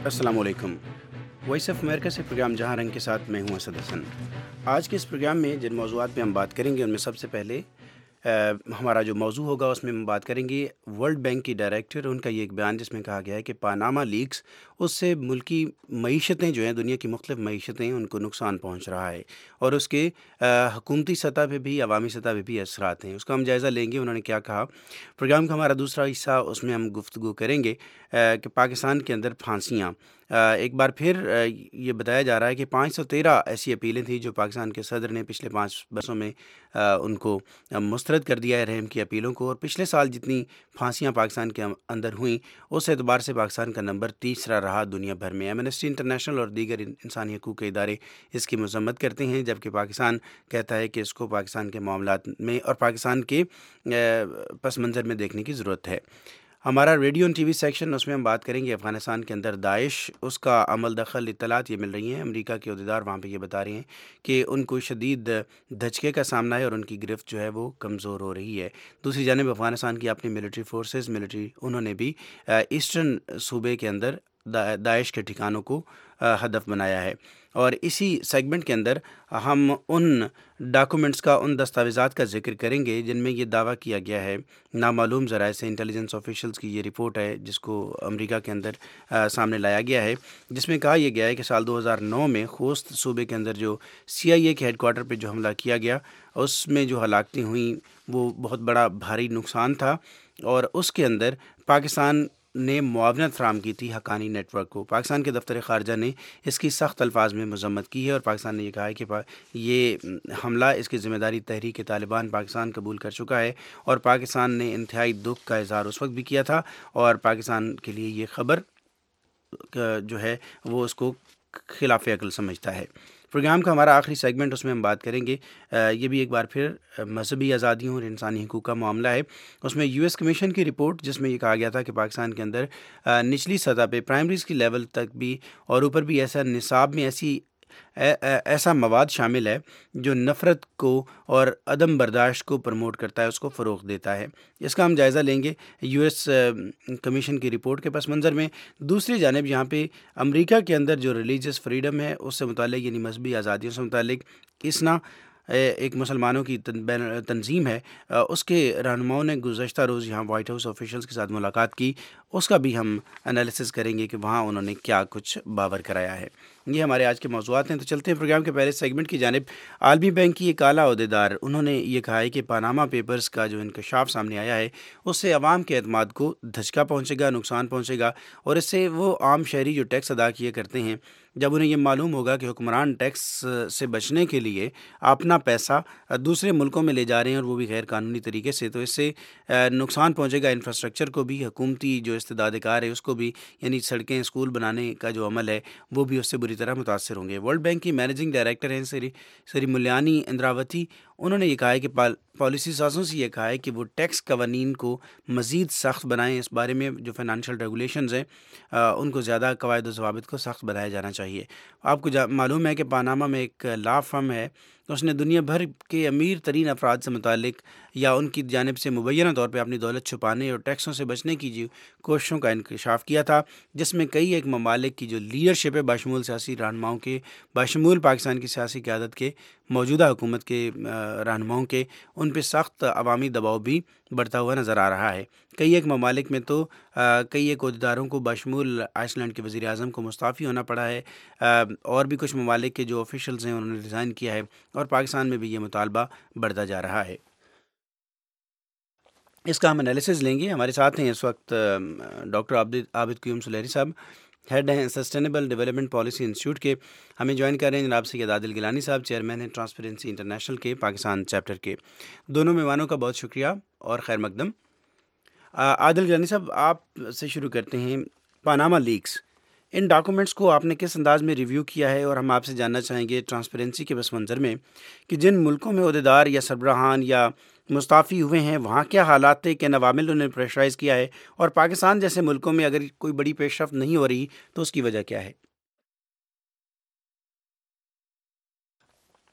السلام علیکم۔ Voice of America سے پروگرام جہاں رنگ کے ساتھ میں ہوں اسد حسن۔ آج کے اس پروگرام میں جن موضوعات پہ ہم بات کریں گے ان میں سب سے پہلے ہمارا جو موضوع ہوگا اس میں ہم بات کریں گے ورلڈ بینک کی ڈائریکٹر ان کا یہ ایک بیان جس میں کہا گیا ہے کہ پاناما لیکس اس سے ملکی معیشتیں جو ہیں، دنیا کی مختلف معیشتیں، ان کو نقصان پہنچ رہا ہے اور اس کے حکومتی سطح پہ بھی، عوامی سطح پہ بھی اثرات ہیں۔ اس کا ہم جائزہ لیں گے، انہوں نے کیا کہا۔ پروگرام کا ہمارا دوسرا حصہ، اس میں ہم گفتگو کریں گے کہ پاکستان کے اندر پھانسیاں ایک بار پھر یہ بتایا جا رہا ہے کہ 513 ایسی اپیلیں تھیں جو پاکستان کے صدر نے پچھلے 5 برسوں میں ان کو مسترد کر دیا ہے، رحم کی اپیلوں کو، اور پچھلے سال جتنی پھانسیاں پاکستان کے اندر ہوئیں اس اعتبار سے پاکستان کا نمبر تیسرا رہا دنیا بھر میں۔ ایمنسٹی انٹرنیشنل اور دیگر انسانی حقوق کے ادارے اس کی مذمت کرتے ہیں، جبکہ پاکستان کہتا ہے کہ اس کو پاکستان کے معاملات میں اور پاکستان کے پس منظر میں دیکھنے کی ضرورت ہے۔ ہمارا ریڈیو اور ٹی وی سیکشن، اس میں ہم بات کریں گے افغانستان کے اندر داعش، اس کا عمل دخل، اطلاعات یہ مل رہی ہیں۔ امریکہ کے عہدیدار وہاں پہ یہ بتا رہے ہیں کہ ان کو شدید دھچکے کا سامنا ہے اور ان کی گرفت جو ہے وہ کمزور ہو رہی ہے۔ دوسری جانب افغانستان کی اپنی ملٹری فورسز، انہوں نے بھی ایسٹرن صوبے کے اندر داعش کے ٹھکانوں کو ہدف بنایا ہے۔ اور اسی سیگمنٹ کے اندر ہم ان ڈاکومنٹس کا، ان دستاویزات کا ذکر کریں گے جن میں یہ دعویٰ کیا گیا ہے نامعلوم ذرائع سے، انٹیلیجنس آفیشلز کی یہ رپورٹ ہے جس کو امریکہ کے اندر سامنے لایا گیا ہے، جس میں کہا یہ گیا ہے کہ سال 2009 میں خوست صوبے کے اندر جو CIA کے ہیڈ کوارٹر پہ جو حملہ کیا گیا، اس میں جو ہلاکتیں ہوئیں وہ بہت بڑا بھاری نقصان تھا، اور اس کے اندر پاکستان نے معاونت فراہم کی تھی حقانی نیٹ ورک کو۔ پاکستان کے دفتر خارجہ نے اس کی سخت الفاظ میں مذمت کی ہے اور پاکستان نے یہ کہا ہے کہ یہ حملہ، اس کی ذمہ داری تحریک طالبان پاکستان قبول کر چکا ہے، اور پاکستان نے انتہائی دکھ کا اظہار اس وقت بھی کیا تھا، اور پاکستان کے لیے یہ خبر جو ہے وہ اس کو خلاف عقل سمجھتا ہے۔ پروگرام کا ہمارا آخری سیگمنٹ، اس میں ہم بات کریں گے، یہ بھی ایک بار پھر مذہبی آزادیوں اور انسانی حقوق کا معاملہ ہے۔ اس میں US کمیشن کی رپورٹ جس میں یہ کہا گیا تھا کہ پاکستان کے اندر نچلی سطح پہ پرائمریز کی لیول تک بھی اور اوپر بھی ایسا نصاب میں ایسا مواد شامل ہے جو نفرت کو اور عدم برداشت کو پروموٹ کرتا ہے، اس کو فروغ دیتا ہے۔ اس کا ہم جائزہ لیں گے US کمیشن کی رپورٹ کے پس منظر میں۔ دوسری جانب یہاں پہ امریکہ کے اندر جو ریلیجس فریڈم ہے اس سے متعلق، یعنی مذہبی آزادیوں سے متعلق، اسنا ایک مسلمانوں کی تنظیم ہے، اس کے رہنماؤں نے گزشتہ روز یہاں وائٹ ہاؤس آفیشلز کے ساتھ ملاقات کی، اس کا بھی ہم انالیسس کریں گے کہ وہاں انہوں نے کیا کچھ باور کرایا ہے۔ یہ ہمارے آج کے موضوعات ہیں، تو چلتے ہیں پروگرام کے پہلے سیگمنٹ کی جانب۔ عالمی بینک کی ایک اعلیٰ عہدیدار، انہوں نے یہ کہا ہے کہ پاناما پیپرز کا جو انکشاف سامنے آیا ہے اس سے عوام کے اعتماد کو دھچکا پہنچے گا، نقصان پہنچے گا، اور اس سے وہ عام شہری جو ٹیکس ادا کیے کرتے ہیں، جب انہیں یہ معلوم ہوگا کہ حکمران ٹیکس سے بچنے کے لیے اپنا پیسہ دوسرے ملکوں میں لے جا رہے ہیں اور وہ بھی غیر قانونی طریقے سے، تو اس سے نقصان پہنچے گا انفراسٹرکچر کو بھی، حکومتی جو استداد کار ہے اس کو بھی، یعنی سڑکیں، اسکول بنانے کا جو عمل ہے وہ بھی اس سے بری طرح متاثر ہوں گے۔ ورلڈ بینک کی مینیجنگ ڈائریکٹر ہیں سری ملیانی اندراوتی، انہوں نے یہ کہا ہے کہ پالیسی سازوں سے یہ کہا ہے کہ وہ ٹیکس قوانین کو مزید سخت بنائیں، اس بارے میں جو فائنانشیل ریگولیشنز ہیں ان کو زیادہ قواعد و ضوابط کو سخت بنایا جانا چاہیے۔ آپ کو معلوم ہے کہ پاناما میں ایک لا فرم ہے، اس نے دنیا بھر کے امیر ترین افراد سے متعلق یا ان کی جانب سے مبینہ طور پہ اپنی دولت چھپانے اور ٹیکسوں سے بچنے کی جو کوششوں کا انکشاف کیا تھا، جس میں کئی ایک ممالک کی جو لیڈرشپ ہے، بشمول سیاسی رہنماؤں کے، بشمول پاکستان کی سیاسی قیادت کے، موجودہ حکومت کے رہنماؤں کے، ان پہ سخت عوامی دباؤ بھی بڑھتا ہوا نظر آ رہا ہے۔ کئی ایک ممالک میں تو کئی ایک عہدیداروں کو بشمول آئس لینڈ کے وزیر اعظم کو مستعفی ہونا پڑا ہے، اور بھی کچھ ممالک کے جو آفیشلز ہیں انہوں نے ریزائن کیا ہے، اور پاکستان میں بھی یہ مطالبہ بڑھتا جا رہا ہے۔ اس کا ہم انالیسز لیں گے۔ ہمارے ساتھ ہیں اس وقت ڈاکٹر عابد قیوم سلیری صاحب، ہیڈ ہیں سسٹینیبل ڈیولپمنٹ پالیسی انسٹیٹیوٹ کے۔ ہمیں جوائن کر رہے ہیں جناب سید عادل گیلانی صاحب، چیئرمین ہیں ٹرانسپیرنسی انٹرنیشنل کے پاکستان چیپٹر کے۔ دونوں مہمانوں کا بہت شکریہ اور خیر مقدم۔ عادل گیلانی صاحب، آپ سے شروع کرتے ہیں۔ پاناما لیکس، ان ڈاکومنٹس کو آپ نے کس انداز میں ریویو کیا ہے، اور ہم آپ سے جاننا چاہیں گے ٹرانسپیرنسی کے پس منظر میں کہ جن ملکوں میں عہدیدار یا سربراہان یا مستعفی ہوئے ہیں وہاں کیا حالات تھے، کن عوامل انہوں نے پریشرائز کیا ہے، اور پاکستان جیسے ملکوں میں اگر کوئی بڑی پیش رفت نہیں ہو رہی تو اس کی وجہ کیا ہے؟